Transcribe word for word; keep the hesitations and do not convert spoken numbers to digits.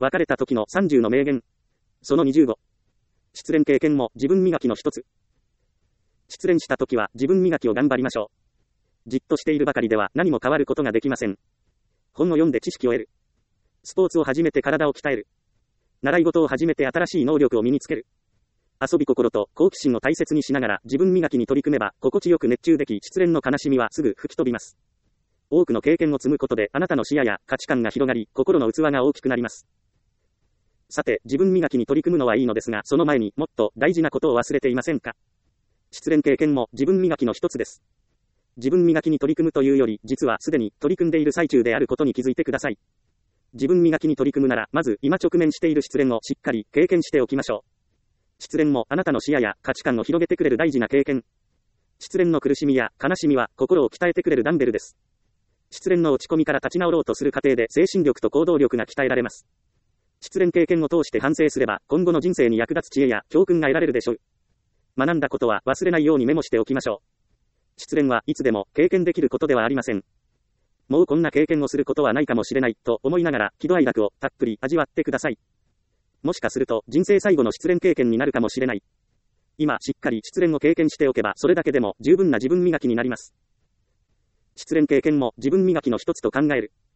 別れた時のさんじゅうの名言。そのにじゅうご。失恋経験も自分磨きの一つ。失恋した時は自分磨きを頑張りましょう。じっとしているばかりでは何も変わることができません。本を読んで知識を得る。スポーツを始めて体を鍛える。習い事を始めて新しい能力を身につける。遊び心と好奇心を大切にしながら自分磨きに取り組めば心地よく熱中でき、失恋の悲しみはすぐ吹き飛びます。多くの経験を積むことであなたの視野や価値観が広がり、心の器が大きくなります。さて、自分磨きに取り組むのはいいのですが、その前にもっと大事なことを忘れていませんか？失恋経験も自分磨きの一つです。自分磨きに取り組むというより、実はすでに取り組んでいる最中であることに気づいてください。自分磨きに取り組むなら、まず今直面している失恋をしっかり経験しておきましょう。失恋もあなたの視野や価値観を広げてくれる大事な経験。失恋の苦しみや悲しみは心を鍛えてくれるダンベルです。失恋の落ち込みから立ち直ろうとする過程で精神力と行動力が鍛えられます。失恋経験を通して反省すれば今後の人生に役立つ知恵や教訓が得られるでしょう。学んだことは忘れないようにメモしておきましょう。失恋はいつでも経験できることではありません。もうこんな経験をすることはないかもしれないと思いながら喜怒哀楽をたっぷり味わってください。もしかすると人生最後の失恋経験になるかもしれない。今しっかり失恋を経験しておけばそれだけでも十分な自分磨きになります。失恋経験も自分磨きの一つと考える。